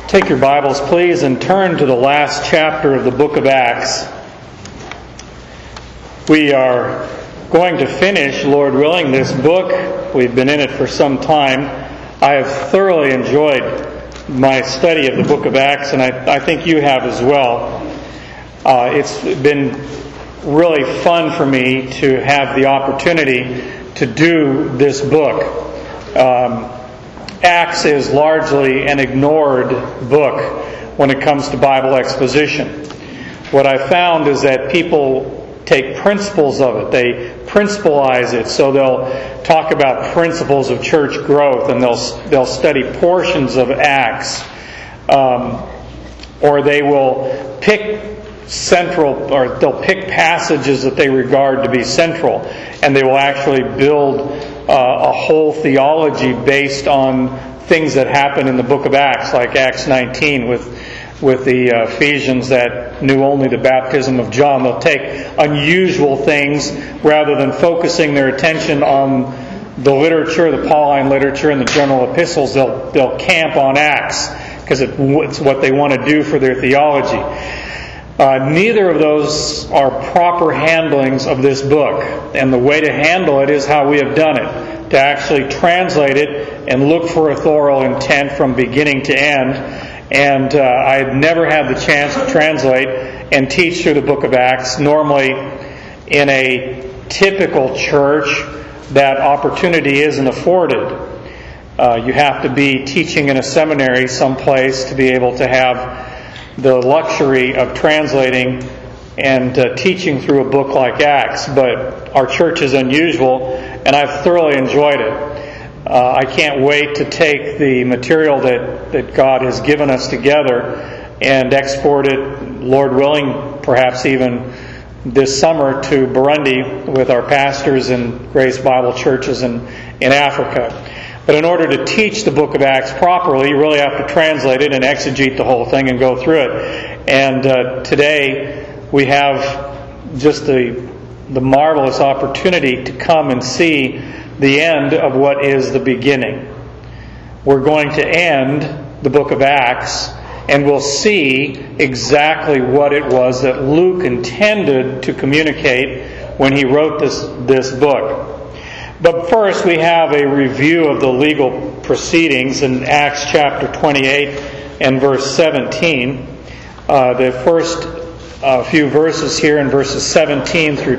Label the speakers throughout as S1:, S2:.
S1: Take your Bibles, please, and turn to the last chapter of the book of Acts. We are going to finish, Lord willing, this book. We've been in it for some time. I have thoroughly enjoyed my study of the book of Acts, and I think you have as well. It's been really fun for me to have the opportunity to do this book. Acts is largely an ignored book when it comes to Bible exposition. What I found is that people take principles of it. They principalize it, so they'll talk about principles of church growth, and they'll study portions of Acts, or they will pick they'll pick passages that they regard to be central, and they will actually build a whole theology based on things that happen in the book of Acts, like Acts 19 with the Ephesians that knew only the baptism of John. They'll take unusual things rather than focusing their attention on the literature, the Pauline literature, and the general epistles. They'll camp on Acts because it's what they want to do for their theology. Neither of those are proper handlings of this book. And the way to handle it is how we have done it. To actually translate it and look for authorial intent from beginning to end. And I had never had the chance to translate and teach through the book of Acts. Normally, in a typical church, that opportunity isn't afforded. You have to be teaching in a seminary someplace to be able to have the luxury of translating and teaching through a book like Acts. But our church is unusual, and I've thoroughly enjoyed it. I can't wait to take the material that God has given us together and export it, Lord willing, perhaps even this summer to Burundi with our pastors and Grace Bible churches in Africa. But in order to teach the book of Acts properly, you really have to translate it and exegete the whole thing and go through it. And today we have just the marvelous opportunity to come and see the end of what is the beginning. We're going to end the book of Acts, and we'll see exactly what it was that Luke intended to communicate when he wrote this book. But first, we have a review of the legal proceedings in Acts chapter 28 and verse 17. The first few verses here in verses 17 through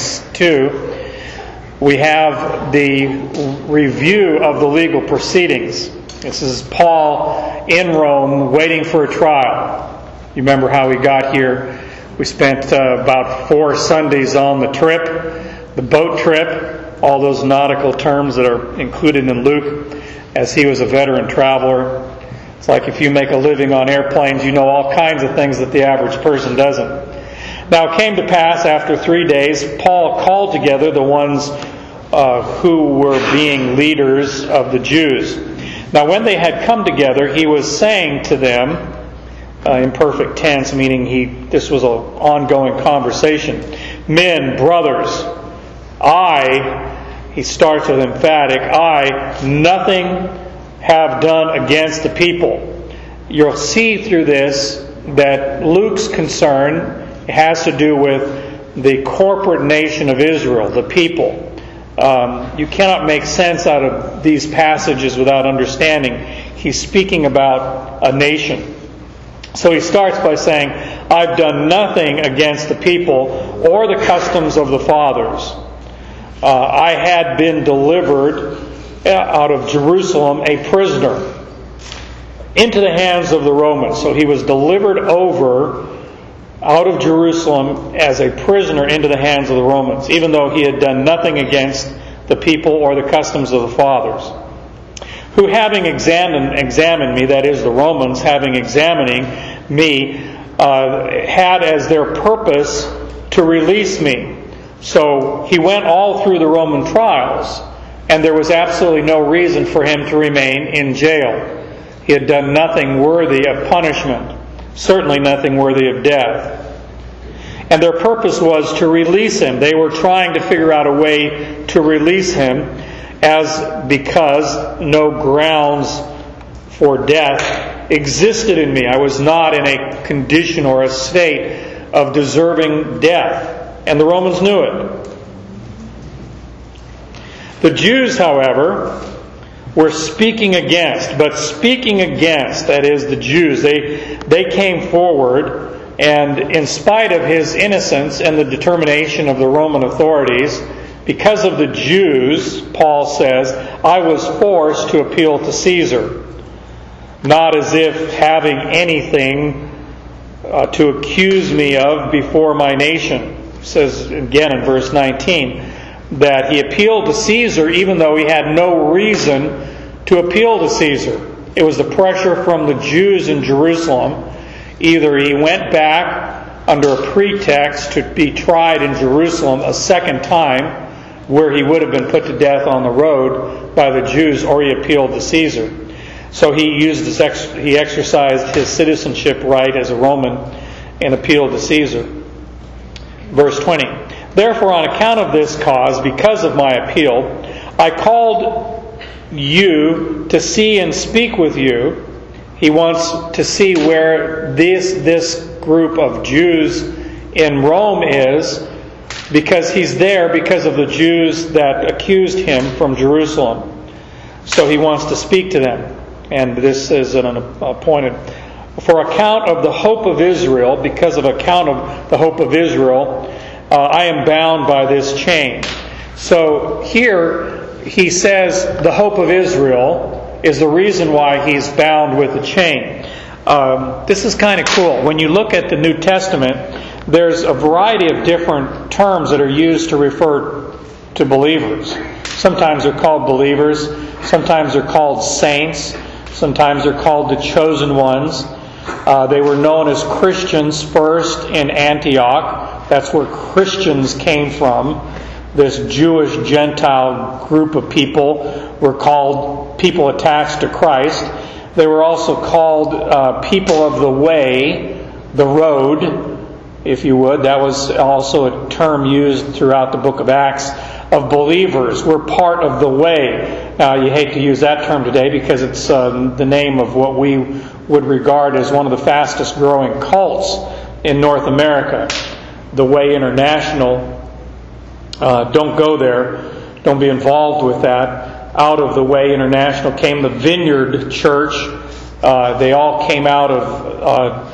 S1: 22, we have the review of the legal proceedings. This is Paul in Rome waiting for a trial. You remember how we got here? We spent about 4 Sundays on the trip, the boat trip. All those nautical terms that are included in Luke, as he was a veteran traveler. It's like if you make a living on airplanes, you know all kinds of things that the average person doesn't. Now it came to pass after 3 days, Paul called together the ones who were being leaders of the Jews. Now when they had come together, he was saying to them, in perfect tense, meaning this was an ongoing conversation, "Men, brothers, he starts with emphatic, nothing have done against the people." You'll see through this that Luke's concern has to do with the corporate nation of Israel, the people. You cannot make sense out of these passages without understanding he's speaking about a nation. So he starts by saying, "I've done nothing against the people or the customs of the fathers. I had been delivered out of Jerusalem a prisoner into the hands of the Romans." So he was delivered over out of Jerusalem as a prisoner into the hands of the Romans, even though he had done nothing against the people or the customs of the fathers. "Who having examined me," that is the Romans having examining me, "had as their purpose to release me." So he went all through the Roman trials, and there was absolutely no reason for him to remain in jail. He had done nothing worthy of punishment, certainly nothing worthy of death. And their purpose was to release him. They were trying to figure out a way to release him, because no grounds for death existed in me. I was not in a condition or a state of deserving death. And the Romans knew it. The Jews, however, were speaking against. That is, the Jews, they came forward, and in spite of his innocence and the determination of the Roman authorities, because of the Jews, Paul says, I was forced to appeal to Caesar. Not as if having anything to accuse me of before my nation. It says again in verse 19 that he appealed to Caesar even though he had no reason to appeal to Caesar. It was the pressure from the Jews in Jerusalem. Either he went back under a pretext to be tried in Jerusalem a second time, where he would have been put to death on the road by the Jews, or he appealed to Caesar. So he exercised his citizenship right as a Roman and appealed to Caesar. Verse 20. Therefore, on account of this cause, because of my appeal, I called you to see and speak with you. He wants to see where this group of Jews in Rome is, because he's there because of the Jews that accused him from Jerusalem. So he wants to speak to them. And this is an appointed. For account of the hope of Israel, because of account of the hope of Israel, I am bound by this chain. So here he says the hope of Israel is the reason why he's bound with the chain. This is kind of cool. When you look at the New Testament, there's a variety of different terms that are used to refer to believers. Sometimes they're called believers. Sometimes they're called saints. Sometimes they're called the chosen ones. They were known as Christians first in Antioch. That's where Christians came from. This Jewish Gentile group of people were called people attached to Christ. They were also called people of the way, the road, if you would. That was also a term used throughout the book of Acts of believers. We're part of the way. Now, you hate to use that term today because it's the name of what we would regard as one of the fastest growing cults in North America. The Way International. Don't go there. Don't be involved with that. Out of the Way International came the Vineyard Church. They all came out of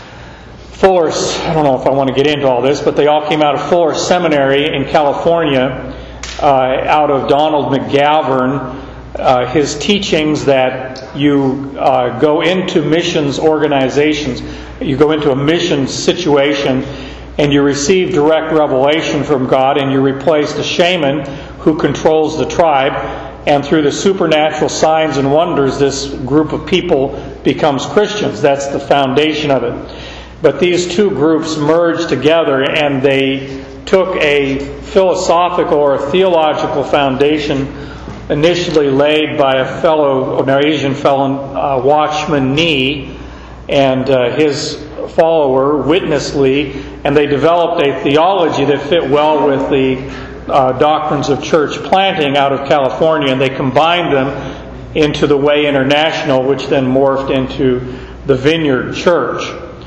S1: Fuller. I don't know if I want to get into all this, but they all came out of Fuller Seminary in California, out of Donald McGavern. His teachings that you go into missions organizations, you go into a mission situation, and you receive direct revelation from God, and you replace the shaman who controls the tribe, and through the supernatural signs and wonders, this group of people becomes Christians. That's the foundation of it. But these two groups merged together, and they took a philosophical or a theological foundation initially laid by an Asian fellow, Watchman Nee, and his follower, Witness Lee, and they developed a theology that fit well with the doctrines of church planting out of California, and they combined them into the Way International, which then morphed into the Vineyard Church.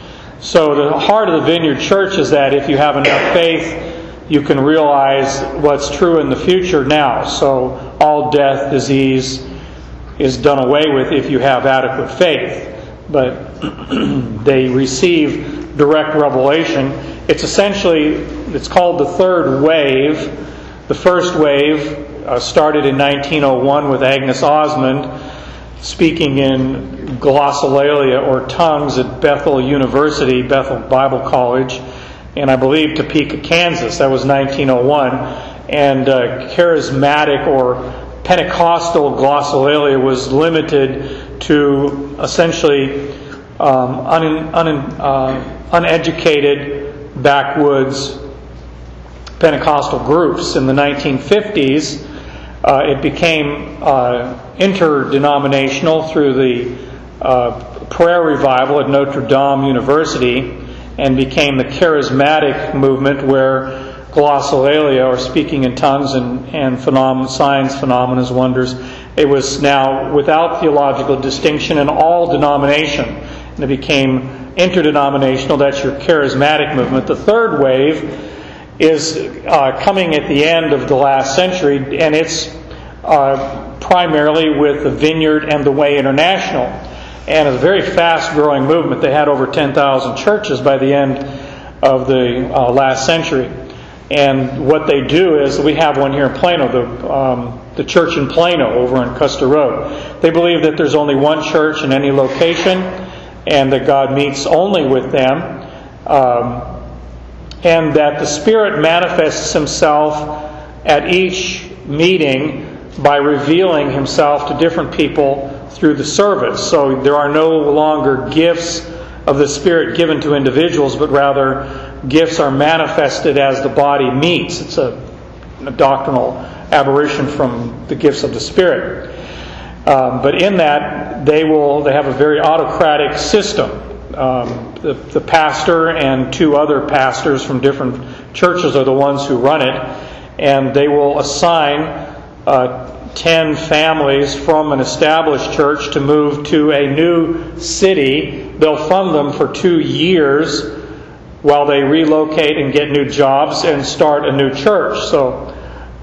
S1: So the heart of the Vineyard Church is that if you have enough faith, you can realize what's true in the future now. So all death, disease is done away with if you have adequate faith. But they receive direct revelation. It's called the third wave. The first wave started in 1901 with Agnes Osmond speaking in glossolalia or tongues at Bethel University, Bethel Bible College, and I believe Topeka, Kansas. That was 1901. And charismatic or Pentecostal glossolalia was limited to essentially uneducated backwoods Pentecostal groups. In the 1950s, it became interdenominational through the prayer revival at Notre Dame University, and became the charismatic movement where glossolalia, or speaking in tongues, and signs, phenomena, wonders, It was now without theological distinction in all denomination. And it became interdenominational. That's your charismatic movement. The third wave is coming at the end of the last century, and it's primarily with the Vineyard and the Way International. And it's a very fast-growing movement. They had over 10,000 churches by the end of the last century. And what they do is, we have one here in Plano, the church in Plano over on Custer Road. They believe that there's only one church in any location, and that God meets only with them, and that the Spirit manifests Himself at each meeting by revealing Himself to different people through the service. So there are no longer gifts of the Spirit given to individuals, but rather gifts are manifested as the body meets. It's a doctrinal aberration from the gifts of the Spirit. But in that, they have a very autocratic system. The pastor and 2 other pastors from different churches are the ones who run it, and they will assign 10 families from an established church to move to a new city. They'll fund them for 2 years while they relocate and get new jobs and start a new church. So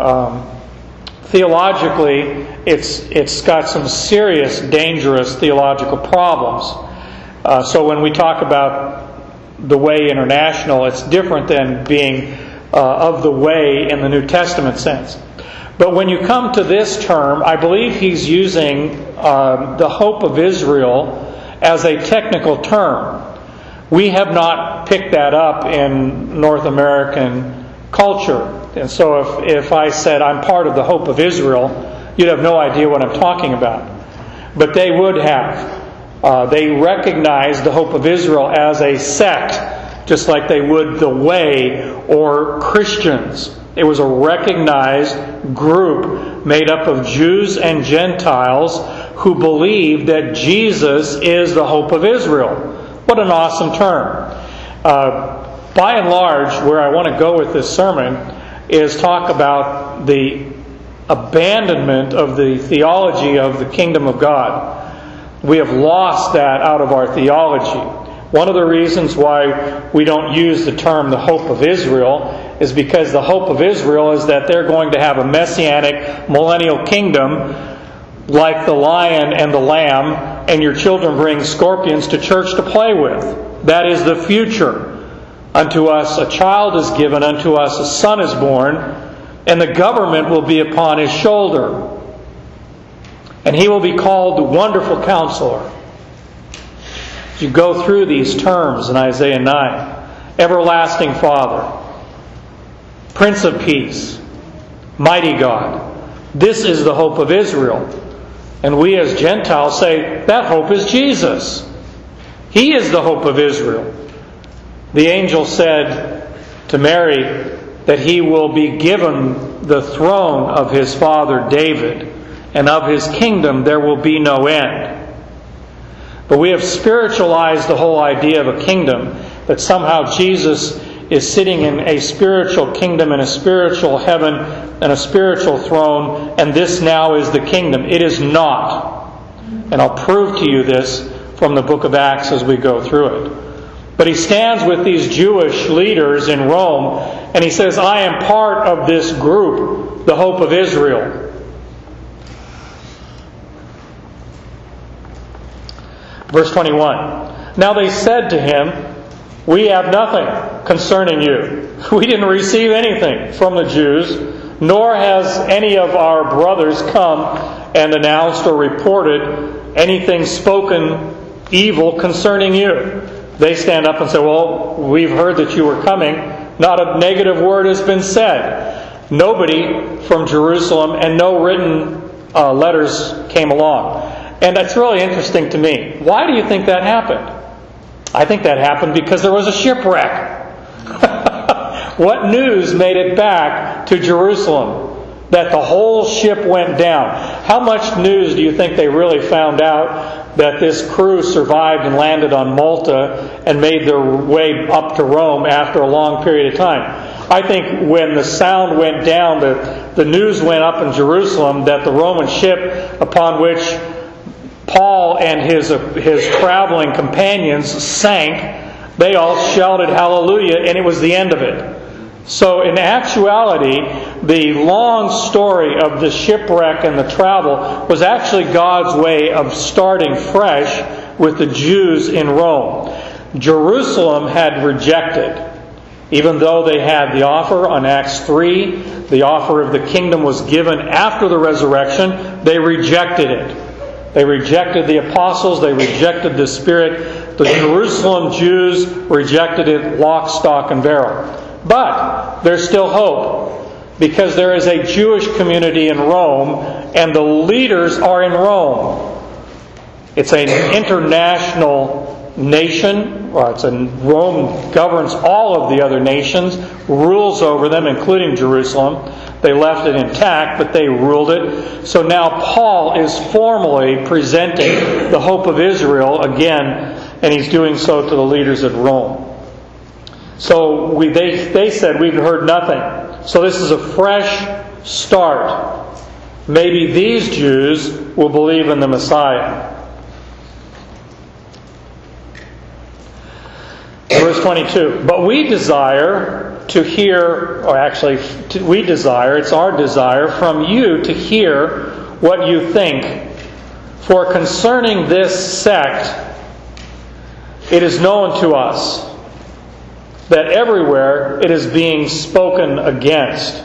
S1: theologically, it's got some serious, dangerous theological problems. So when we talk about the Way International, it's different than being of the way in the New Testament sense. But when you come to this term, I believe he's using the hope of Israel as a technical term. We have not picked that up in North American culture. And so if I said I'm part of the hope of Israel, you'd have no idea what I'm talking about. But they would have. They recognize the hope of Israel as a sect, just like they would the Way or Christians. It was a recognized group made up of Jews and Gentiles who believed that Jesus is the hope of Israel. What an awesome term. By and large, where I want to go with this sermon is talk about the abandonment of the theology of the kingdom of God. We have lost that out of our theology. One of the reasons why we don't use the term the hope of Israel is because the hope of Israel is that they're going to have a messianic millennial kingdom like the lion and the lamb, and your children bring scorpions to church to play with. That is the future. Unto us a child is given, unto us a son is born, and the government will be upon his shoulder. And he will be called the Wonderful Counselor. As you go through these terms in Isaiah 9, Everlasting Father, Prince of Peace, Mighty God. This is the hope of Israel. And we as Gentiles say, that hope is Jesus. He is the hope of Israel. The angel said to Mary that he will be given the throne of his father David, and of his kingdom there will be no end. But we have spiritualized the whole idea of a kingdom, that somehow Jesus is sitting in a spiritual kingdom, in a spiritual heaven, and a spiritual throne, and this now is the kingdom. It is not. And I'll prove to you this from the book of Acts as we go through it. But he stands with these Jewish leaders in Rome, and he says, I am part of this group, the hope of Israel. Verse 21. Now they said to him, we have nothing concerning you. We didn't receive anything from the Jews, nor has any of our brothers come and announced or reported anything spoken evil concerning you. They stand up and say, well, we've heard that you were coming. Not a negative word has been said. Nobody from Jerusalem and no written letters came along. And that's really interesting to me. Why do you think that happened? I think that happened because there was a shipwreck. What news made it back to Jerusalem? That the whole ship went down. How much news do you think they really found out that this crew survived and landed on Malta and made their way up to Rome after a long period of time? I think when the sound went down that the news went up in Jerusalem that the Roman ship upon which Paul and his traveling companions sank, they all shouted hallelujah, and it was the end of it. So in actuality, the long story of the shipwreck and the travel was actually God's way of starting fresh with the Jews in Rome. Jerusalem had rejected. Even though they had the offer on Acts 3, the offer of the kingdom was given after the resurrection, they rejected it. They rejected the apostles, they rejected the Spirit. The Jerusalem Jews rejected it lock, stock, and barrel. But there's still hope, because there is a Jewish community in Rome, and the leaders are in Rome. It's an international nation. Rome governs all of the other nations, rules over them, including Jerusalem. They left it intact, but they ruled it. So now Paul is formally presenting the hope of Israel again, and he's doing so to the leaders at Rome. So they said, we've heard nothing. So this is a fresh start. Maybe these Jews will believe in the Messiah. Verse 22. But we desire to hear, it's our desire from you to hear what you think. For concerning this sect, it is known to us that everywhere it is being spoken against.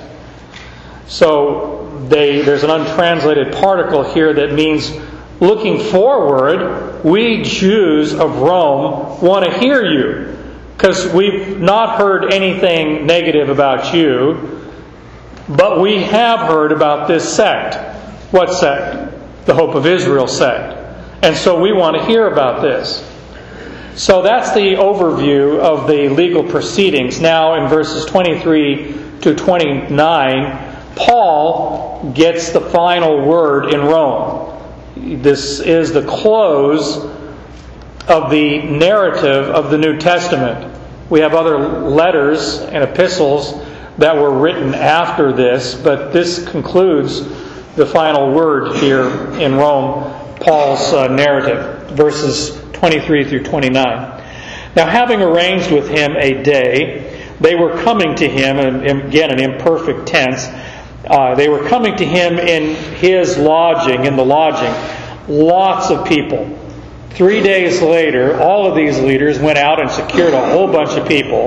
S1: So there's an untranslated particle here that means looking forward, we Jews of Rome want to hear you, because we've not heard anything negative about you, but we have heard about this sect. What sect? The Hope of Israel sect. And so we want to hear about this. So that's the overview of the legal proceedings. Now in verses 23 to 29, Paul gets the final word in Rome. This is the close of the narrative of the New Testament. We have other letters and epistles that were written after this, but this concludes the final word here in Rome, Paul's narrative, verses 23 through 29. Now, having arranged with him a day, they were coming to him, and again an imperfect tense, they were coming to him in his lodging, in the lodging, lots of people. 3 days later, all of these leaders went out and secured a whole bunch of people.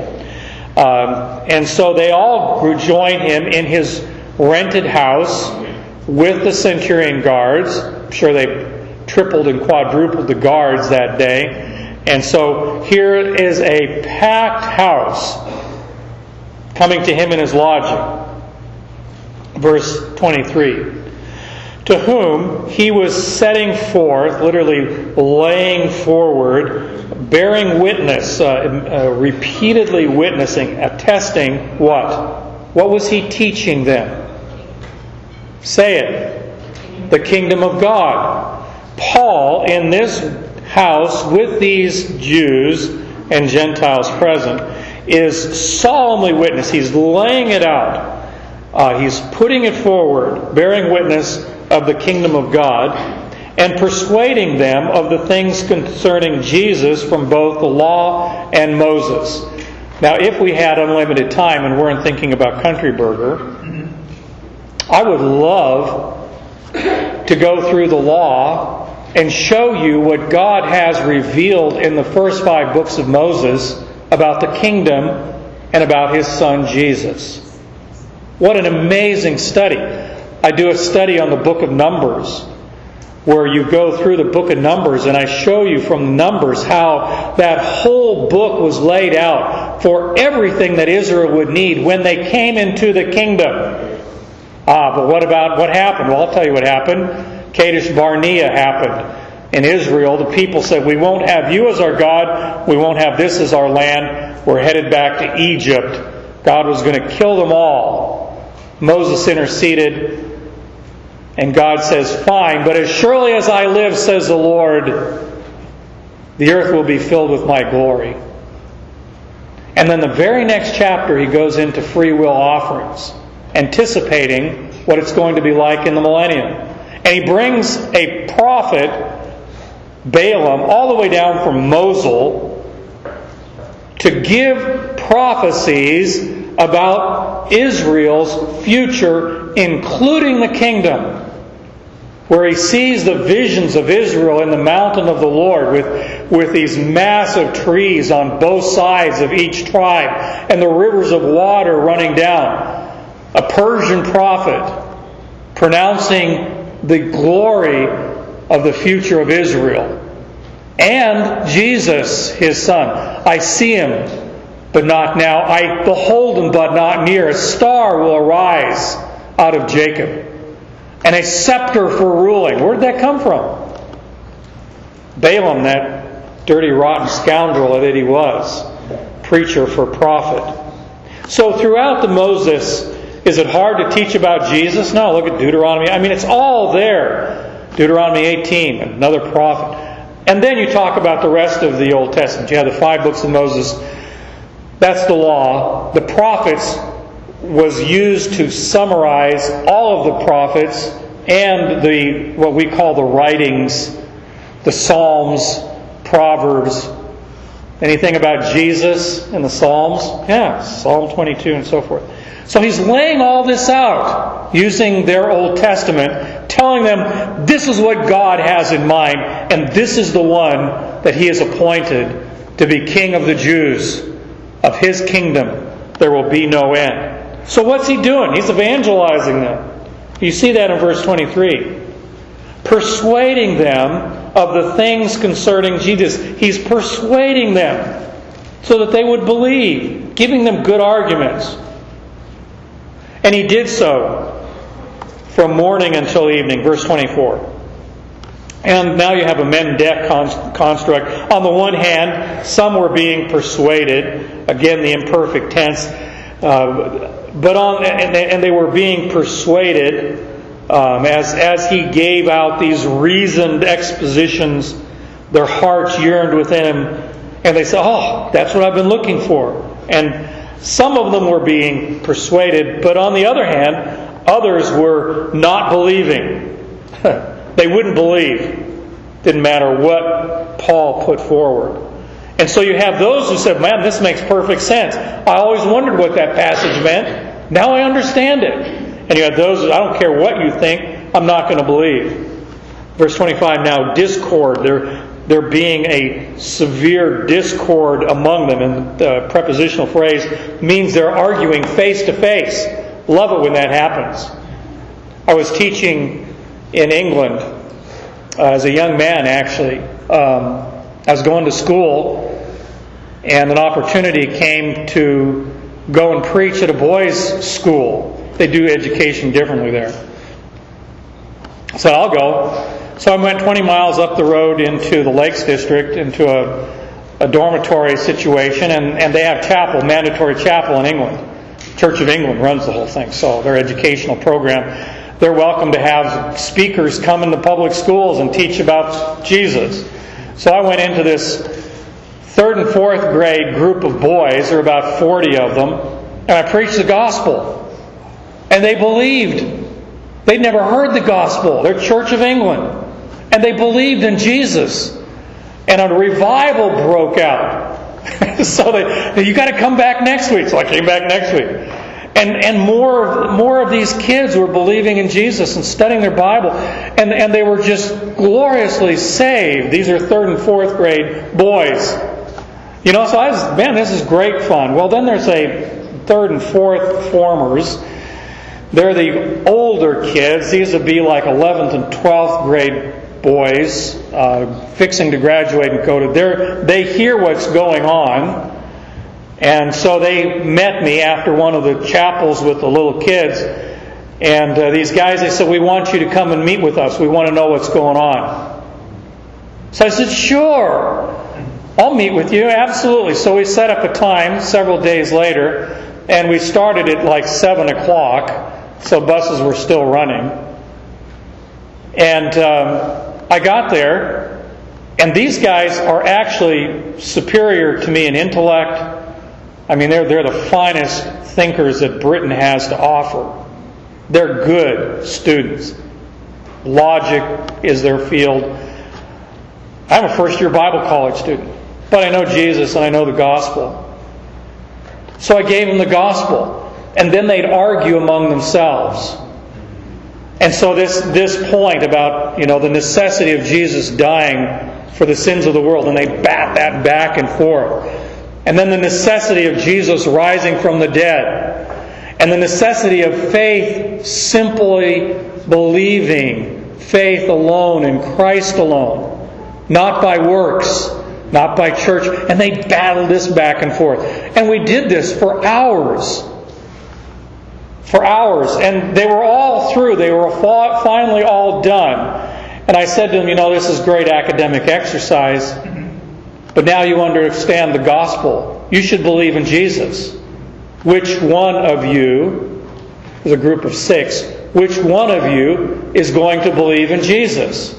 S1: And so they all joined him in his rented house with the centurion guards. I'm sure they tripled and quadrupled the guards that day. And so here is a packed house coming to him in his lodging. Verse 23. To whom he was setting forth, literally laying forward, bearing witness, repeatedly witnessing, attesting what? What was he teaching them? Say it. The kingdom of God. Paul, in this house with these Jews and Gentiles present, is solemnly witness. He's laying it out. He's putting it forward, bearing witness of the kingdom of God, and persuading them of the things concerning Jesus from both the law and Moses. Now, if we had unlimited time and weren't thinking about Country Burger, I would love to go through the law and show you what God has revealed in the first 5 books of Moses about the kingdom and about His Son Jesus. What an amazing study. I do a study on the book of Numbers, where you go through the book of Numbers, and I show you from Numbers how that whole book was laid out for everything that Israel would need when they came into the kingdom. But what happened? Well, I'll tell you what happened. Kadesh Barnea happened. In Israel, the people said, we won't have you as our God, we won't have this as our land, we're headed back to Egypt. God was going to kill them all. Moses interceded, and God says, fine, but as surely as I live, says the Lord, the earth will be filled with my glory. And then the very next chapter, he goes into free will offerings, anticipating what it's going to be like in the millennium. And he brings a prophet, Balaam, all the way down from Mosul to give prophecies about Israel's future, including the kingdom, where he sees the visions of Israel in the mountain of the Lord with these massive trees on both sides of each tribe and the rivers of water running down. A Persian prophet pronouncing the glory of the future of Israel. And Jesus, his son. I see him, but not now. I behold him, but not near. A star will arise out of Jacob, and a scepter for ruling. Where did that come from? Balaam, that dirty, rotten scoundrel that he was. Preacher for profit. So throughout the Moses, is it hard to teach about Jesus? No, look at Deuteronomy. I mean, it's all there. Deuteronomy 18, another prophet. And then you talk about the rest of the Old Testament. You have the 5 books of Moses. That's the law. The prophets was used to summarize all of the prophets and what we call the writings, the Psalms, Proverbs. Anything about Jesus in the Psalms? Yeah, Psalm 22 and so forth. So he's laying all this out using their Old Testament, telling them this is what God has in mind, and this is the one that he has appointed to be King of the Jews. Of his kingdom there will be no end. So what's he doing? He's evangelizing them. You see that in verse 23. Persuading them of the things concerning Jesus. He's persuading them so that they would believe, giving them good arguments. And he did so from morning until evening. Verse 24. And now you have a men-deaf construct. On the one hand, some were being persuaded. Again, the imperfect tense. And they were being persuaded as he gave out these reasoned expositions. Their hearts yearned within him. And they said, oh, that's what I've been looking for. And some of them were being persuaded. But on the other hand, others were not believing. They wouldn't believe. Didn't matter what Paul put forward. And so you have those who said, man, this makes perfect sense. I always wondered what that passage meant. Now I understand it. And you have those who, I don't care what you think, I'm not going to believe. Verse 25, now discord. There being a severe discord among them. And the prepositional phrase means they're arguing face to face. Love it when that happens. I was teaching in England as a young man, actually. I was going to school, and an opportunity came to go and preach at a boys' school. They do education differently there. So I'll go. So I went 20 miles up the road into the Lakes District, into a dormitory situation, and they have chapel, mandatory chapel in England. Church of England runs the whole thing, so their educational program. They're welcome to have speakers come into public schools and teach about Jesus. So I went into this 3rd and 4th grade group of boys, there were about 40 of them, and I preached the gospel. And they believed. They'd never heard the gospel. They're Church of England. And they believed in Jesus. And a revival broke out. So you got to come back next week. So I came back next week. And more of these kids were believing in Jesus and studying their Bible. And they were just gloriously saved. These are 3rd and 4th grade boys. You know, so I was, man, this is great fun. Well, then there's a 3rd and 4th formers. They're the older kids. These would be like 11th and 12th grade boys fixing to graduate and go to. They hear what's going on. And so they met me after one of the chapels with the little kids. And these guys, they said, we want you to come and meet with us. We want to know what's going on. So I said, sure. I'll meet with you. Absolutely. So we set up a time several days later. And we started at like 7 o'clock. So buses were still running. And I got there. And these guys are actually superior to me in intellect. I mean, they're the finest thinkers that Britain has to offer. They're good students. Logic is their field. I'm a first-year Bible college student, but I know Jesus and I know the gospel. So I gave them the gospel, and then they'd argue among themselves. And so this point about, the necessity of Jesus dying for the sins of the world, and they bat that back and forth. And then the necessity of Jesus rising from the dead. And the necessity of faith, simply believing, faith alone in Christ alone. Not by works, not by church. And they battled this back and forth. And we did this for hours. For hours. And they were all through. They were finally all done. And I said to them, this is great academic exercise, but now you understand the gospel. You should believe in Jesus. Which one of you, there's a group of 6, which one of you is going to believe in Jesus?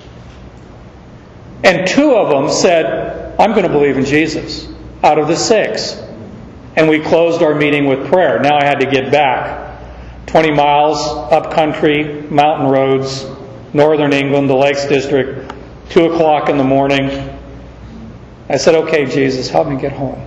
S1: And 2 of them said, I'm going to believe in Jesus, out of the 6. And we closed our meeting with prayer. Now I had to get back. 20 miles up country, mountain roads, northern England, the Lakes District, 2 o'clock in the morning. I said, okay, Jesus, help me get home.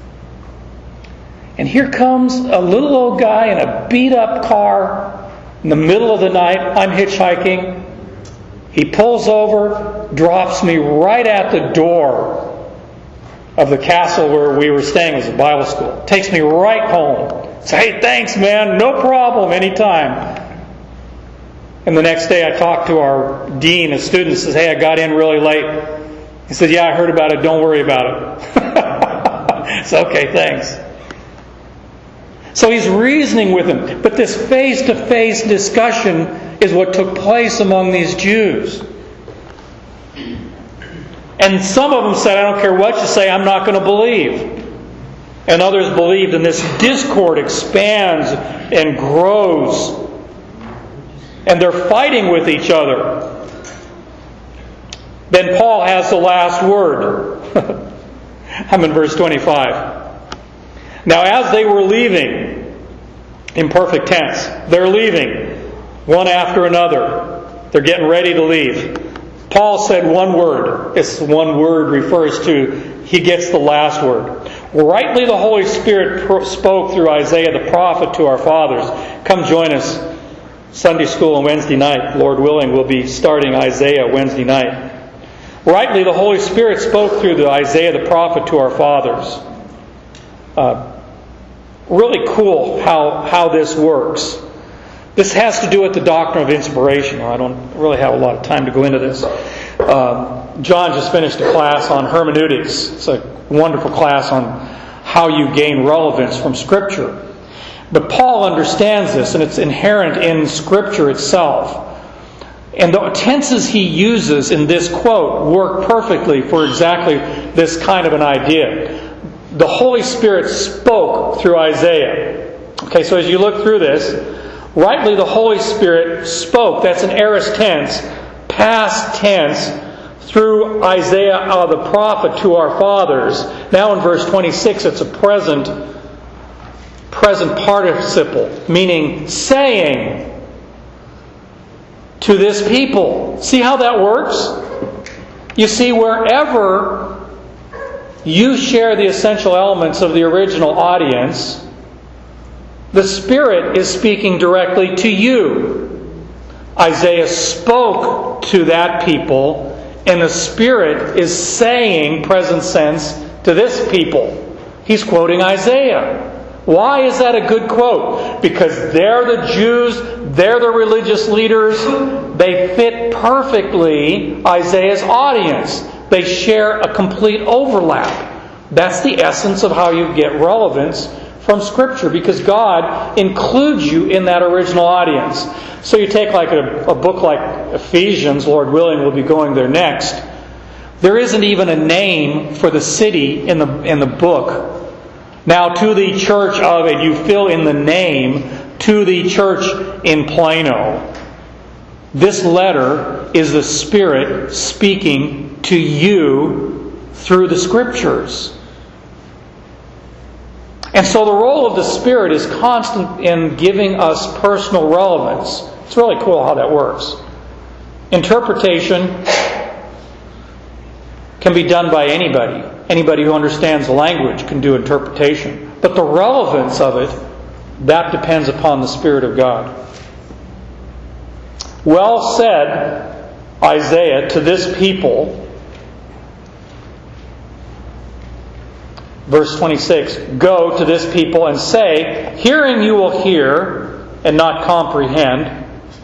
S1: And here comes a little old guy in a beat-up car in the middle of the night. I'm hitchhiking. He pulls over, drops me right at the door of the castle where we were staying. It was a Bible school. Takes me right home. Says, hey, thanks, man. No problem. Anytime. And the next day I talked to our dean of students. Says, hey, I got in really late. He said, yeah, I heard about it. Don't worry about it. It's okay, thanks. So he's reasoning with him. But this face-to-face discussion is what took place among these Jews. And some of them said, I don't care what you say, I'm not going to believe. And others believed, and this discord expands and grows. And they're fighting with each other. Then Paul has the last word. I'm in verse 25. Now as they were leaving, imperfect tense, they're leaving, one after another. They're getting ready to leave. Paul said one word. This one word refers to, he gets the last word. Rightly the Holy Spirit spoke through Isaiah the prophet to our fathers. Come join us Sunday school on Wednesday night. Lord willing, we'll be starting Isaiah Wednesday night. Rightly the Holy Spirit spoke through the Isaiah the prophet to our fathers. Really cool how this works. This has to do with the doctrine of inspiration. I don't really have a lot of time to go into this. John just finished a class on hermeneutics. It's a wonderful class on how you gain relevance from Scripture. But Paul understands this, and it's inherent in Scripture itself. And the tenses he uses in this quote work perfectly for exactly this kind of an idea. The Holy Spirit spoke through Isaiah. Okay, so as you look through this, rightly the Holy Spirit spoke. That's an aorist tense, past tense, through Isaiah the prophet to our fathers. Now in verse 26, it's a present participle, meaning saying to this people. See how that works? You see, wherever you share the essential elements of the original audience, the Spirit is speaking directly to you. Isaiah spoke to that people, and the Spirit is saying, present sense, to this people. He's quoting Isaiah. Why is that a good quote? Because they're the Jews, they're the religious leaders, they fit perfectly Isaiah's audience. They share a complete overlap. That's the essence of how you get relevance from Scripture, because God includes you in that original audience. So you take like a book like Ephesians, Lord willing, we'll be going there next. There isn't even a name for the city in the book. Now to the church of, and you fill in the name, to the church in Plano. This letter is the Spirit speaking to you through the Scriptures. And so the role of the Spirit is constant in giving us personal relevance. It's really cool how that works. Interpretation can be done by anybody. Anybody who understands the language can do interpretation. But the relevance of it, that depends upon the Spirit of God. Well said, Isaiah, to this people. Verse 26, go to this people and say, hearing you will hear and not comprehend.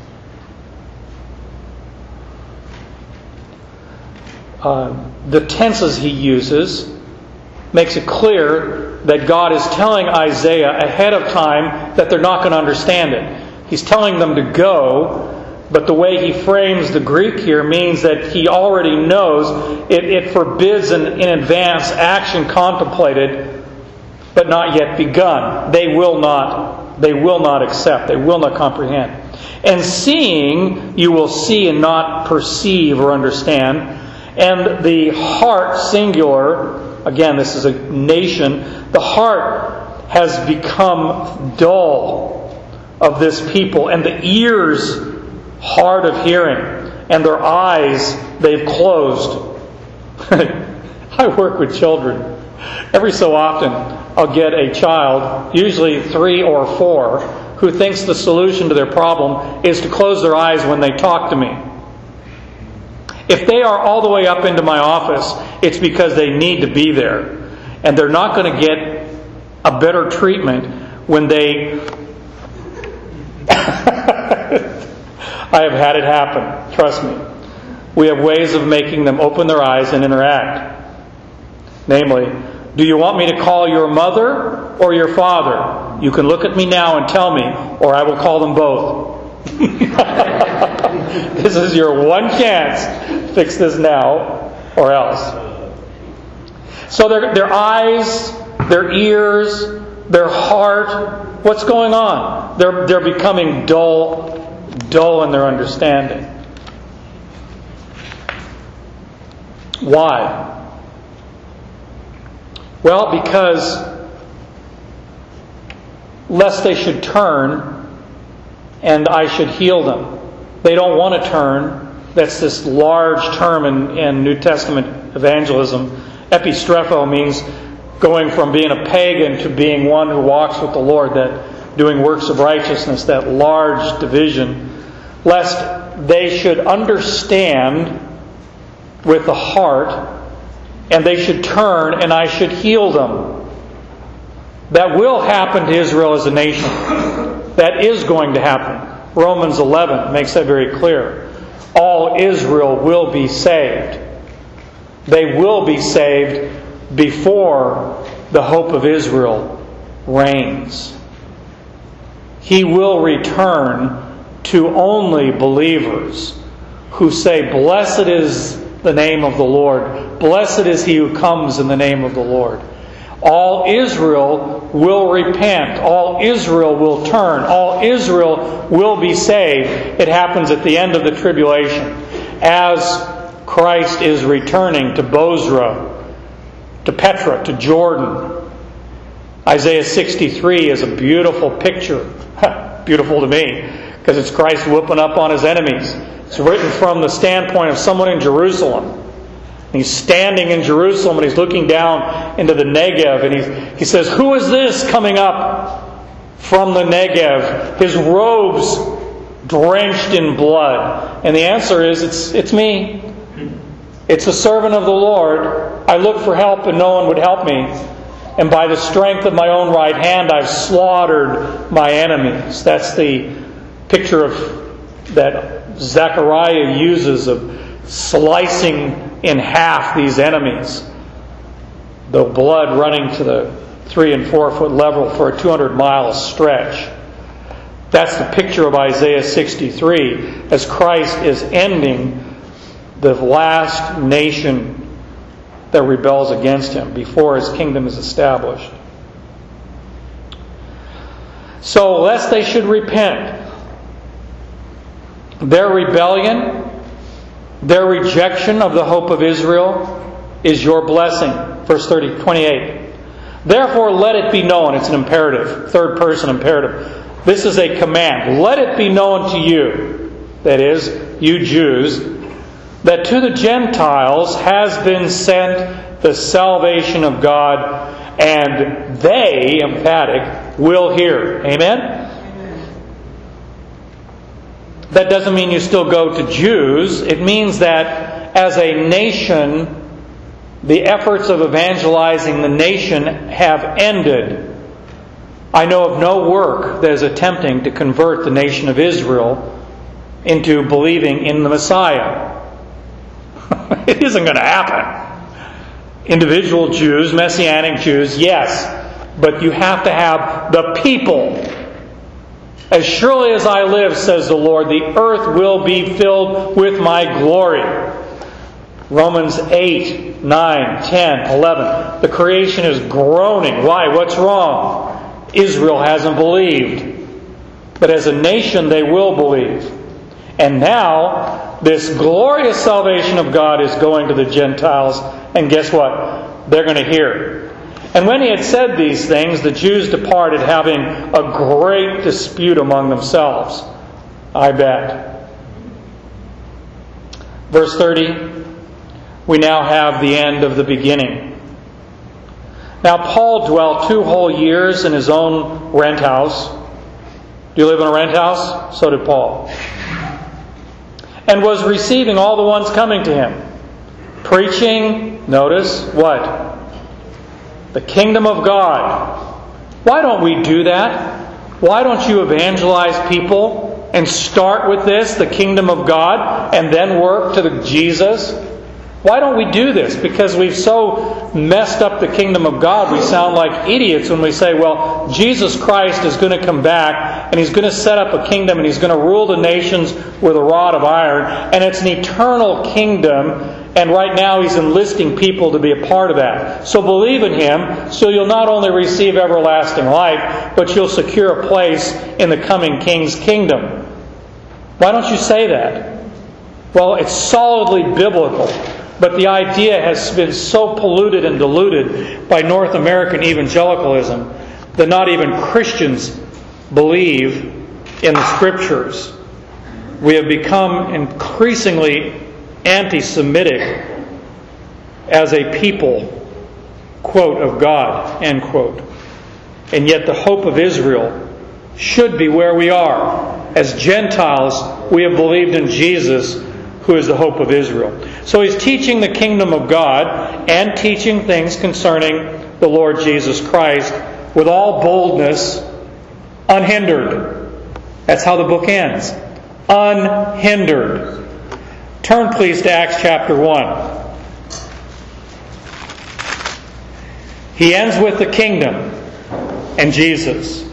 S1: The tenses he uses makes it clear that God is telling Isaiah ahead of time that they're not going to understand it. He's telling them to go, but the way he frames the Greek here means that he already knows it forbids in advance action contemplated but not yet begun. They will not accept. They will not comprehend. And seeing, you will see and not perceive or understand. And the heart, singular, again, this is a nation, the heart has become dull of this people, and the ears hard of hearing, and their eyes they've closed. I work with children. Every so often I'll get a child, usually 3 or 4, who thinks the solution to their problem is to close their eyes when they talk to me. If they are all the way up into my office, it's because they need to be there. And they're not going to get a better treatment when they... I have had it happen. Trust me. We have ways of making them open their eyes and interact. Namely, do you want me to call your mother or your father? You can look at me now and tell me, or I will call them both. This is your one chance. Fix this now or else. So their eyes, their ears, their heart, what's going on? They're becoming dull in their understanding. Why? Well, because lest they should turn and I should heal them. They don't want to turn. That's this large term in New Testament evangelism. Epistrepho means going from being a pagan to being one who walks with the Lord, that doing works of righteousness, that large division. Lest they should understand with the heart, and they should turn, and I should heal them. That will happen to Israel as a nation. That is going to happen. Romans 11 makes that very clear. All Israel will be saved. They will be saved before the hope of Israel reigns. He will return to only believers who say, blessed is the name of the Lord. Blessed is he who comes in the name of the Lord. All Israel will repent. All Israel will turn. All Israel will be saved. It happens at the end of the tribulation. As Christ is returning to Bozrah, to Petra, to Jordan. Isaiah 63 is a beautiful picture. Beautiful to me, because it's Christ whooping up on his enemies. It's written from the standpoint of someone in Jerusalem. He's standing in Jerusalem and he's looking down into the Negev, and he says, who is this coming up from the Negev? His robes drenched in blood. And the answer is, it's me. It's a servant of the Lord. I looked for help and no one would help me. And by the strength of my own right hand, I've slaughtered my enemies. That's the picture that Zechariah uses of slicing in half these enemies. The blood running to the 3 and 4 foot level for a 200-mile stretch. That's the picture of Isaiah 63 as Christ is ending the last nation that rebels against him before his kingdom is established. So, lest they should repent, their rebellion, their rejection of the hope of Israel is your blessing. Verse 28. Therefore let it be known. It's an imperative, third person imperative. This is a command. Let it be known to you, that is, you Jews, that to the Gentiles has been sent the salvation of God, and they, emphatic, will hear. Amen? That doesn't mean you still go to Jews. It means that as a nation, the efforts of evangelizing the nation have ended. I know of no work that is attempting to convert the nation of Israel into believing in the Messiah. It isn't going to happen. Individual Jews, Messianic Jews, yes. But you have to have the people. As surely as I live, says the Lord, the earth will be filled with my glory. Romans 8, 9, 10, 11. The creation is groaning. Why? What's wrong? Israel hasn't believed. But as a nation, they will believe. And now, this glorious salvation of God is going to the Gentiles. And guess what? They're going to hear. And when he had said these things, the Jews departed, having a great dispute among themselves. I bet. Verse 30, we now have the end of the beginning. Now Paul dwelt 2 whole years in his own rent house. Do you live in a rent house? So did Paul. And was receiving all the ones coming to him. Preaching, notice, what? The kingdom of God. Why don't we do that? Why don't you evangelize people and start with this, the kingdom of God, and then work to the Jesus? Why don't we do this? Because we've so messed up the kingdom of God, we sound like idiots when we say, well, Jesus Christ is going to come back, and He's going to set up a kingdom, and He's going to rule the nations with a rod of iron, and it's an eternal kingdom, and right now He's enlisting people to be a part of that. So believe in Him, so you'll not only receive everlasting life, but you'll secure a place in the coming King's kingdom. Why don't you say that? Well, it's solidly biblical. But the idea has been so polluted and diluted by North American evangelicalism that not even Christians believe in the Scriptures. We have become increasingly anti-Semitic as a people, quote, of God, end quote. And yet the hope of Israel should be where we are. As Gentiles, we have believed in Jesus, who is the hope of Israel. So he's teaching the kingdom of God and teaching things concerning the Lord Jesus Christ with all boldness, unhindered. That's how the book ends. Unhindered. Turn please to Acts chapter 1. He ends with the kingdom and Jesus.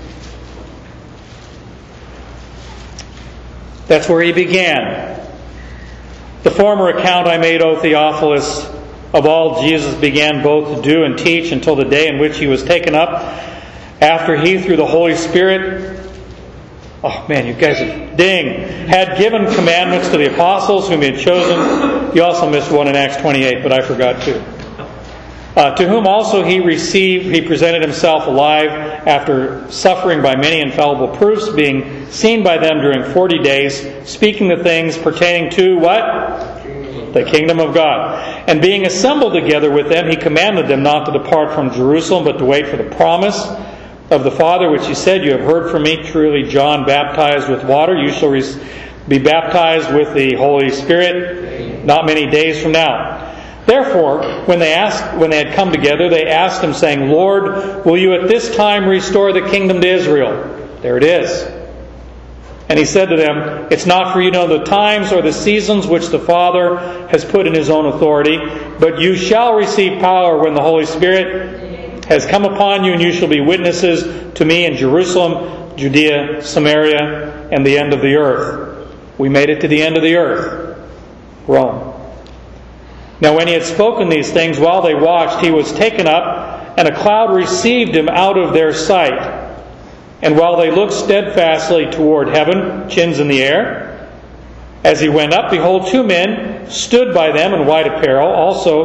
S1: That's where he began. The former account I made, O Theophilus, of all Jesus began both to do and teach until the day in which He was taken up, after He, through the Holy Spirit, oh man, you guys are had given commandments to the apostles whom He had chosen. You also missed one in Acts 28, but I forgot too. To whom also He presented Himself alive after suffering by many infallible proofs, being seen by them during 40 days, speaking the things pertaining to what? The kingdom of God. And being assembled together with them, He commanded them not to depart from Jerusalem, but to wait for the promise of the Father, which He said, You have heard from me, truly John baptized with water, you shall be baptized with the Holy Spirit not many days from now. Therefore, when they had come together, they asked Him, saying, Lord, will You at this time restore the kingdom to Israel? There it is. And He said to them, It's not for you to know the times or the seasons which the Father has put in His own authority, but you shall receive power when the Holy Spirit has come upon you, and you shall be witnesses to me in Jerusalem, Judea, Samaria, and the end of the earth. We made it to the end of the earth. Rome. Now when He had spoken these things, while they watched, He was taken up, and a cloud received Him out of their sight. And while they looked steadfastly toward heaven, chins in the air, as He went up, behold, 2 men stood by them in white apparel, also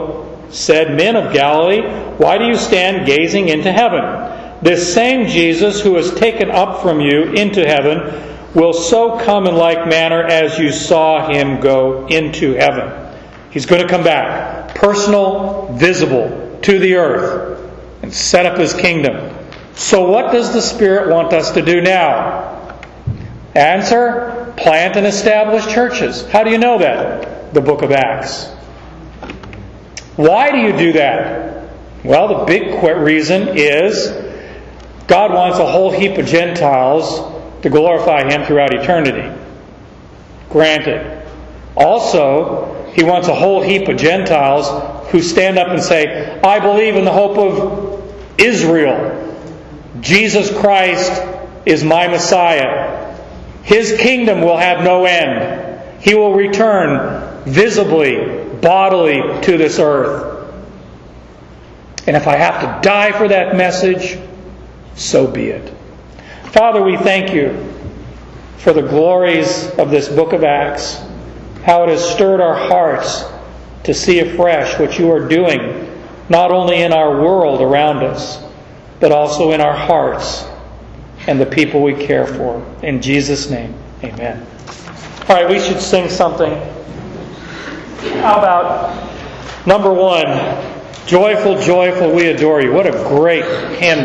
S1: said, "Men of Galilee, why do you stand gazing into heaven? This same Jesus who was taken up from you into heaven will so come in like manner as you saw him go into heaven." He's going to come back, personal, visible, to the earth, and set up his kingdom. So what does the Spirit want us to do now? Answer: plant and establish churches. How do you know that? The book of Acts. Why do you do that? Well, the big reason is God wants a whole heap of Gentiles to glorify Him throughout eternity. Granted. Also, He wants a whole heap of Gentiles who stand up and say, "I believe in the hope of Israel. Jesus Christ is my Messiah. His kingdom will have no end. He will return visibly, bodily to this earth. And if I have to die for that message, so be it." Father, we thank you for the glories of this book of Acts, how it has stirred our hearts to see afresh what you are doing, not only in our world around us, but also in our hearts and the people we care for. In Jesus' name, amen. All right, we should sing something. How about number 1, "Joyful, Joyful, We Adore You"? What a great hymn.